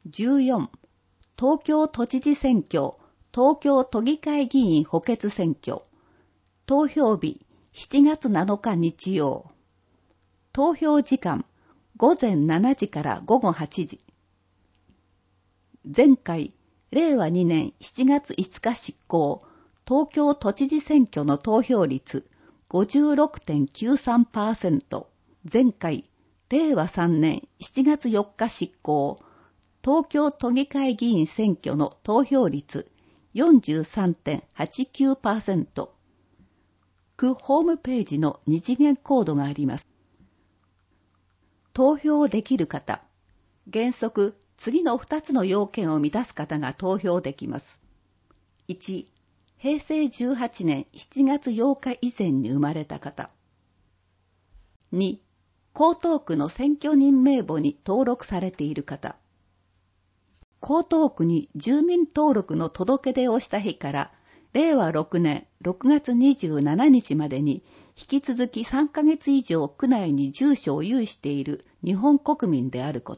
14、東京都知事選挙、東京都議会議員補欠選挙。投票日、7月7日日曜。投票時間、午前7時から午後8時。前回、令和2年7月5日執行、東京都知事選挙の投票率 56.93%。前回、令和3年7月4日執行、東京都議会議員選挙の投票率 43.89%。区ホームページの二次元コードがあります。投票できる方、原則、次の2つの要件を満たす方が投票できます。1、平成18年7月8日以前に生まれた方。2、江東区の選挙人名簿に登録されている方。江東区に住民登録の届け出をした日から、令和6年6月27日までに、引き続き3ヶ月以上区内に住所を有している日本国民であること。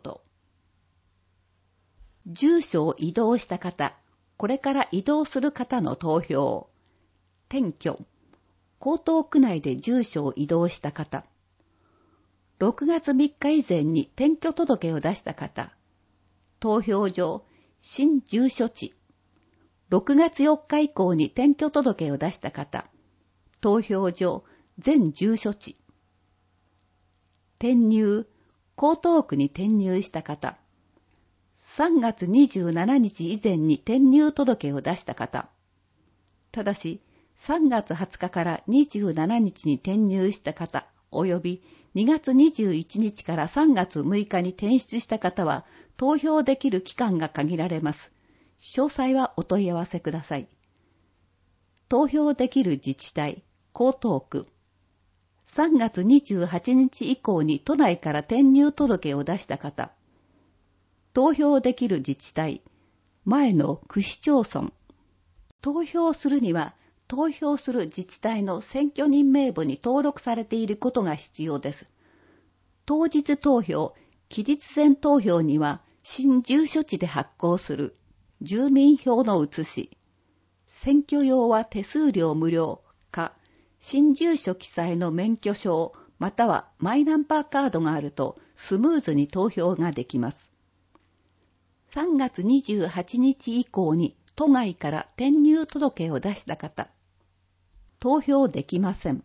住所を移動した方、これから移動する方の投票。転居。江東区内で住所を移動した方。6月3日以前に転居届を出した方。投票所、新住所地。6月4日以降に転居届を出した方。投票所、全住所地。転入、江東区に転入した方。3月27日以前に転入届を出した方。ただし、3月20日から27日に転入した方、及び2月21日から3月6日に転出した方は、投票できる期間が限られます。詳細はお問い合わせください。投票できる自治体、江東区。3月28日以降に都内から転入届を出した方。投票できる自治体、前の区市町村。投票するには、投票する自治体の選挙人名簿に登録されていることが必要です。当日投票、期日前投票には、新住所地で発行する住民票の写し、選挙用は手数料無料か、新住所記載の免許証、またはマイナンバーカードがあるとスムーズに投票ができます。3月28日以降に都外から転入届を出した方、投票できません。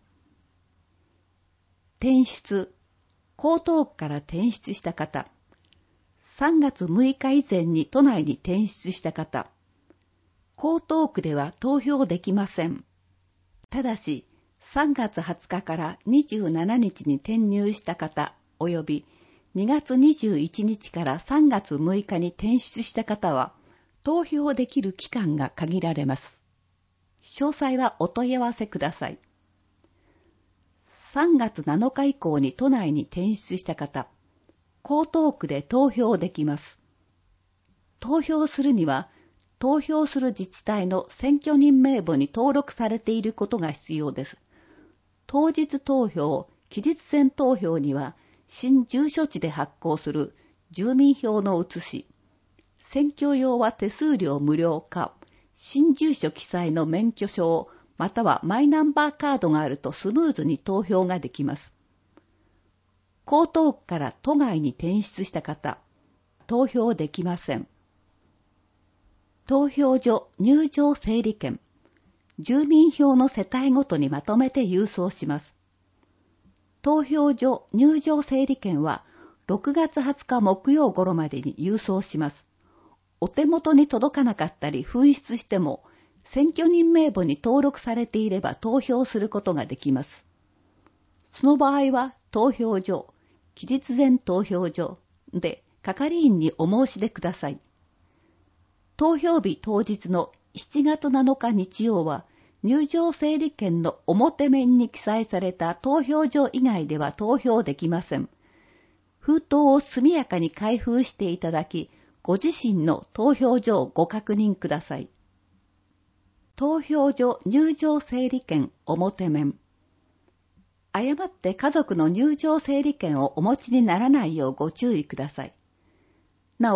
転出、江東区から転出した方、3月6日以前に都内に転出した方、江東区では投票できません。ただし、3月20日から27日に転入した方、及び2月21日から3月6日に転出した方は、投票できる期間が限られます。詳細はお問い合わせください。3月7日以降に都内に転出した方、江東区で投票できます。投票するには、投票する自治体の選挙人名簿に登録されていることが必要です。当日投票、期日前投票には、新住所地で発行する住民票の写し、選挙用は手数料無料か、新住所記載の免許証、またはマイナンバーカードがあるとスムーズに投票ができます。江東区から都外に転出した方、投票できません。投票所入場整理券、住民票の世帯ごとにまとめて郵送します。投票所入場整理券は6月20日木曜頃までに郵送します。お手元に届かなかったり紛失しても、選挙人名簿に登録されていれば投票することができます。その場合は投票所、期日前投票所で係員にお申し出ください。投票日当日の7月7日日曜は、入場整理券の表面に記載された投票所以外では投票できません。封筒を速やかに開封していただき、ご自身の投票所をご確認ください。投票所入場整理券表面。誤って家族の入場整理券をお持ちにならないようご注意ください。なお、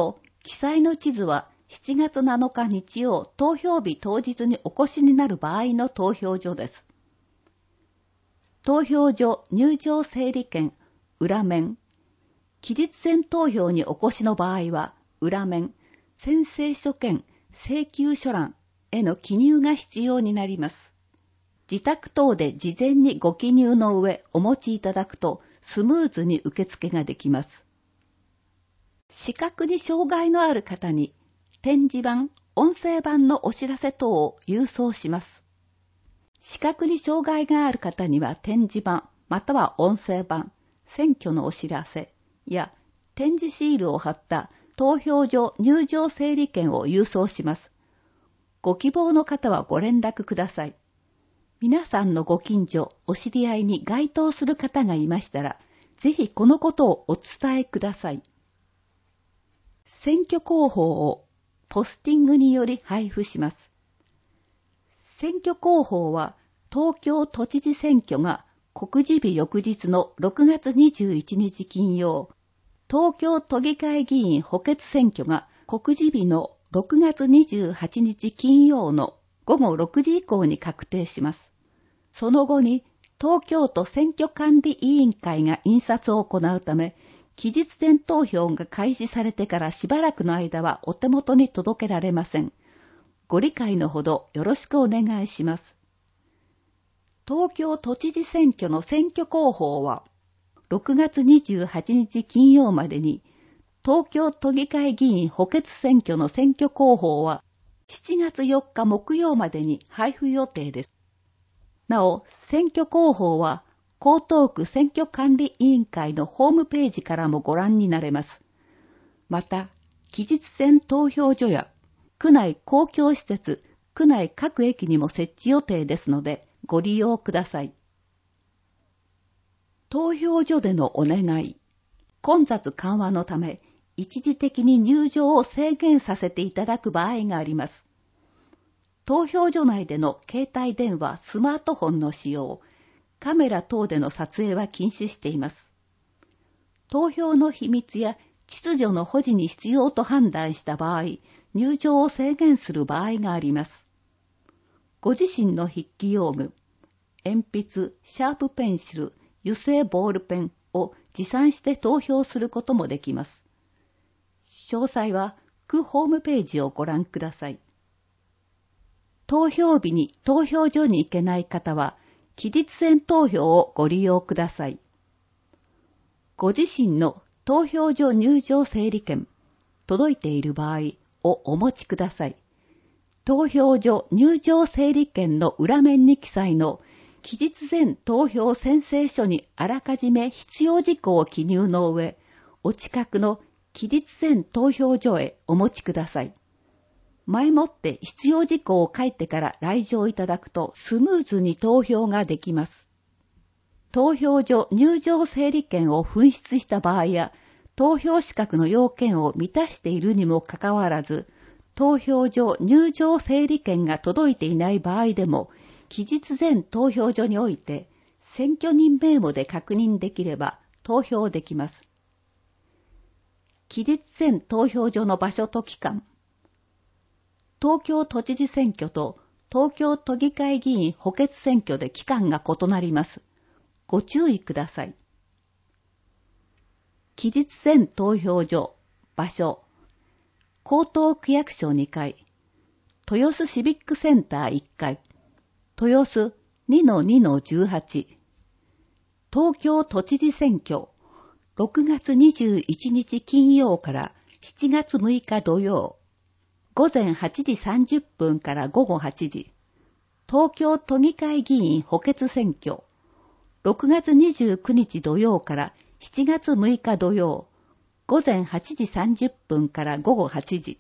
記載の地図は7月7日日曜投票日当日にお越しになる場合の投票所です。投票所入場整理券裏面。期日前投票にお越しの場合は裏面、宣誓書兼請求書欄への記入が必要になります。自宅等で事前にご記入の上お持ちいただくとスムーズに受付ができます。視覚に障害のある方に点字版、音声版のお知らせ等を郵送します。視覚に障害がある方には点字版または音声版、選挙のお知らせや点字シールを貼った投票所入場整理券を郵送します。ご希望の方はご連絡ください。皆さんのご近所、お知り合いに該当する方がいましたら、ぜひこのことをお伝えください。選挙広報をポスティングにより配布します。選挙広報は東京都知事選挙が告示日翌日の6月21日金曜、東京都議会議員補欠選挙が告示日の6月28日金曜の午後6時以降に確定します。その後に東京都選挙管理委員会が印刷を行うため、期日前投票が開始されてからしばらくの間はお手元に届けられません。ご理解のほどよろしくお願いします。東京都知事選挙の選挙広報は、6月28日金曜までに、東京都議会議員補欠選挙の選挙広報は、7月4日木曜までに配布予定です。なお、選挙広報は、江東区選挙管理委員会のホームページからもご覧になれます。また、期日前投票所や、区内公共施設、区内各駅にも設置予定ですので、ご利用ください。投票所でのお願い。混雑緩和のため、一時的に入場を制限させていただく場合があります。投票所内での携帯電話、スマートフォンの使用、カメラ等での撮影は禁止しています。投票の秘密や秩序の保持に必要と判断した場合、入場を制限する場合があります。ご自身の筆記用具、鉛筆、シャープペンシル、油性ボールペンを持参して投票することもできます。詳細は区ホームページをご覧ください。投票日に投票所に行けない方は、期日前投票をご利用ください。ご自身の投票所入場整理券、届いている場合をお持ちください。投票所入場整理券の裏面に記載の期日前投票宣誓書にあらかじめ必要事項を記入の上、お近くの期日前投票所へお持ちください。前もって必要事項を書いてから来場いただくとスムーズに投票ができます。投票所入場整理券を紛失した場合や、投票資格の要件を満たしているにもかかわらず、投票所入場整理券が届いていない場合でも、期日前投票所において選挙人名簿で確認できれば投票できます。期日前投票所の場所と期間。東京都知事選挙と東京都議会議員補欠選挙で期間が異なります。ご注意ください。期日前投票所、場所。江東区役所2階、豊洲シビックセンター1階、豊洲 2-2-18、東京都知事選挙、6月21日金曜から7月6日土曜、午前8時30分から午後8時、東京都議会議員補欠選挙、6月29日土曜から7月6日土曜、午前8時30分から午後8時。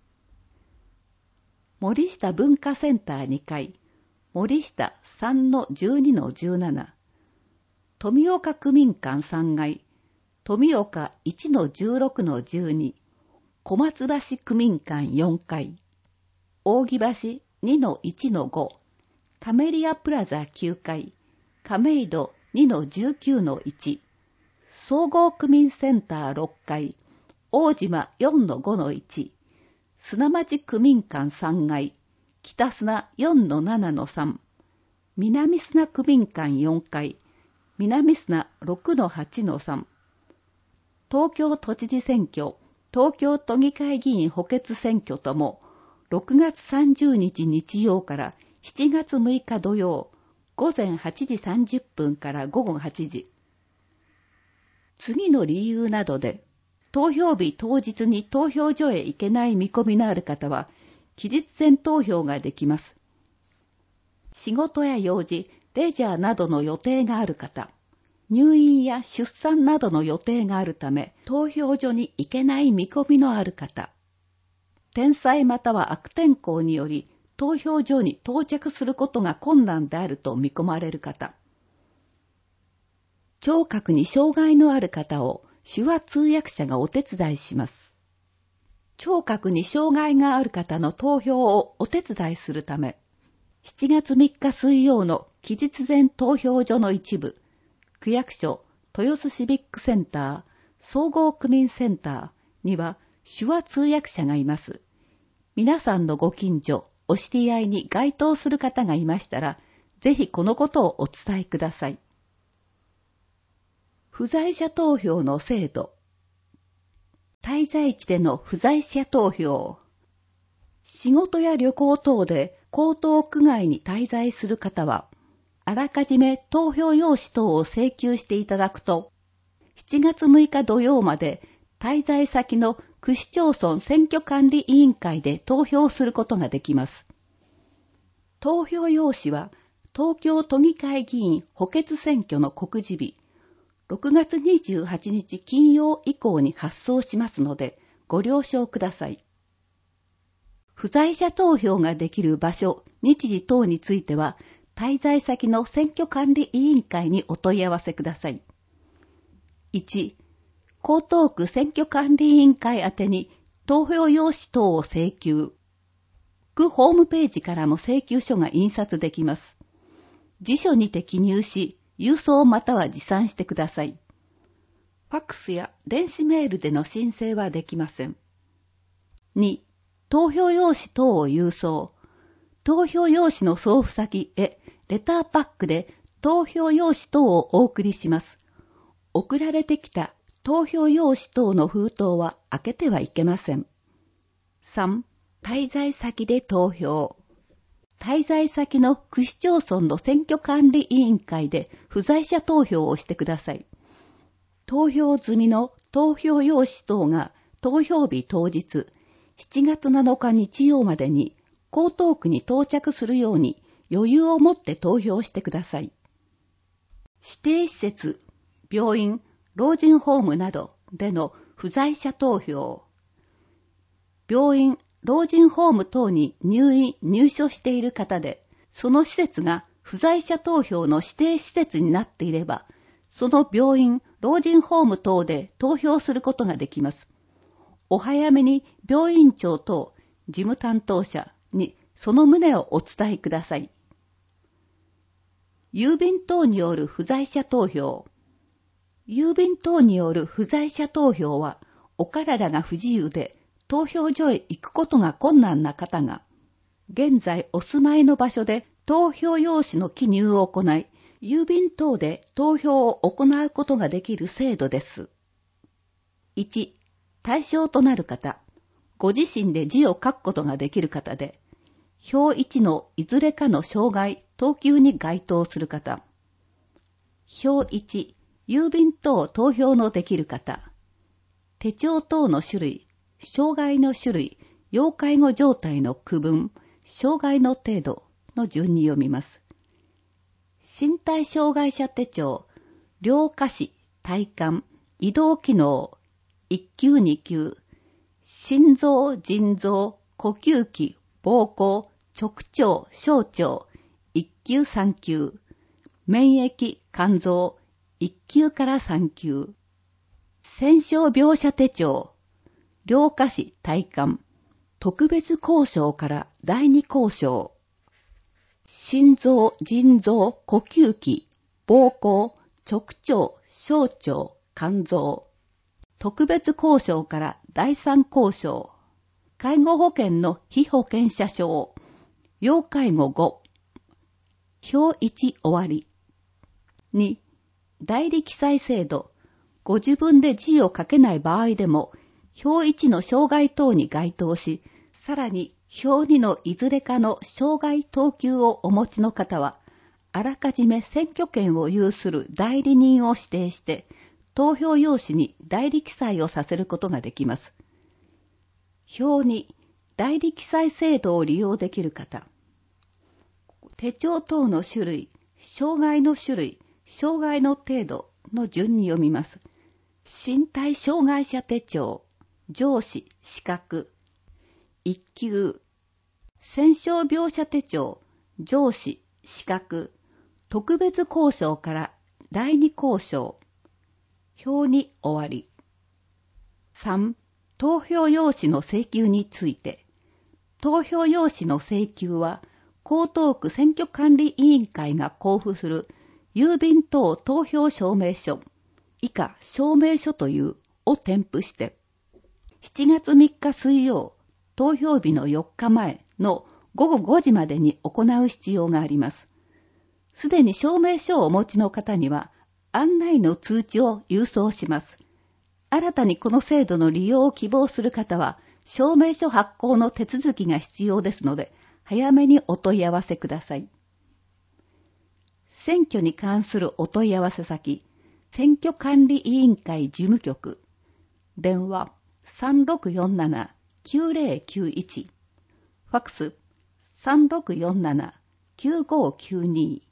森下文化センター2階、森下 3-12-17、富岡区民館3階、富岡 1-16-12、小松橋区民館4階、扇橋 2-1-5、カメリアプラザ9階、亀戸 2-19-1、総合区民センター6階、 大島 4-5-1、砂町区民館3階、北砂 4-7-3、南砂区民館4階、南砂 6-8-3、東京都知事選挙、東京都議会議員補欠選挙とも、6月30日日曜から7月6日土曜、午前8時30分から午後8時。次の理由などで、投票日当日に投票所へ行けない見込みのある方は、期日前投票ができます。仕事や用事、レジャーなどの予定がある方、入院や出産などの予定があるため、投票所に行けない見込みのある方、天災または悪天候により、投票所に到着することが困難であると見込まれる方、聴覚に障害のある方を手話通訳者がお手伝いします。聴覚に障害がある方の投票をお手伝いするため、7月3日水曜の期日前投票所の一部、区役所、豊洲シビックセンター、総合区民センターには手話通訳者がいます。皆さんのご近所、お知り合いに該当する方がいましたら、ぜひこのことをお伝えください。不在者投票の制度。滞在地での不在者投票。仕事や旅行等で江東区外に滞在する方は、あらかじめ投票用紙等を請求していただくと、7月6日土曜まで滞在先の区市町村選挙管理委員会で投票することができます。投票用紙は東京都議会議員補欠選挙の告示日、6月28日金曜以降に発送しますので、ご了承ください。不在者投票ができる場所、日時等については、滞在先の選挙管理委員会にお問い合わせください。1、江東区選挙管理委員会宛てに投票用紙等を請求。区ホームページからも請求書が印刷できます。辞書にて記入し、郵送または持参してください。ファックスや電子メールでの申請はできません。2、投票用紙等を郵送。投票用紙の送付先へレターパックで投票用紙等をお送りします。送られてきた投票用紙等の封筒は開けてはいけません。3、滞在先で投票。滞在先の区市町村の選挙管理委員会で不在者投票をしてください。投票済みの投票用紙等が投票日当日、7月7日日曜までに江東区に到着するように余裕を持って投票してください。指定施設、病院、老人ホームなどでの不在者投票。病院、老人ホーム等に入所している方で、その施設が不在者投票の指定施設になっていれば、その病院、老人ホーム等で投票することができます。お早めに病院長等、事務担当者にその旨をお伝えください。郵便等による不在者投票。郵便等による不在者投票は、お体が不自由で投票所へ行くことが困難な方が、現在お住まいの場所で投票用紙の記入を行い、郵便等で投票を行うことができる制度です。1、対象となる方、ご自身で字を書くことができる方で、表1のいずれかの障害、等級に該当する方。表1、郵便等投票のできる方。手帳等の種類、障害の種類、要介護状態の区分、障害の程度の順に読みます。身体障害者手帳、両下肢、体幹、移動機能、1級2級、心臓、腎臓、呼吸器、膀胱、直腸、小腸、1級3級、免疫、肝臓、1級から3級、戦傷病者手帳、両下肢体幹、特別交渉から第二交渉、心臓、腎臓、呼吸器、膀胱、直腸、小腸、肝臓、 特別交渉から第三交渉、介護保険の被保険者証、要介護5、表1終わり。2、代理記載制度、ご自分で字を書けない場合でも、表1の障害等に該当し、さらに表2のいずれかの障害等級をお持ちの方は、あらかじめ選挙権を有する代理人を指定して、投票用紙に代理記載をさせることができます。表2、代理記載制度を利用できる方。手帳等の種類、障害の種類、障害の程度の順に読みます。身体障害者手帳、上司、資格、1級、戦傷病者手帳、上司、資格、特別交渉から第二交渉、表に終わり。3、投票用紙の請求について。投票用紙の請求は、江東区選挙管理委員会が交付する郵便等投票証明書、以下証明書というを添付して、7月3日水曜、投票日の4日前の午後5時までに行う必要があります。すでに証明書をお持ちの方には、案内の通知を郵送します。新たにこの制度の利用を希望する方は、証明書発行の手続きが必要ですので、早めにお問い合わせください。選挙に関するお問い合わせ先、選挙管理委員会事務局、電話 3647-9091、ファクス 3647-9592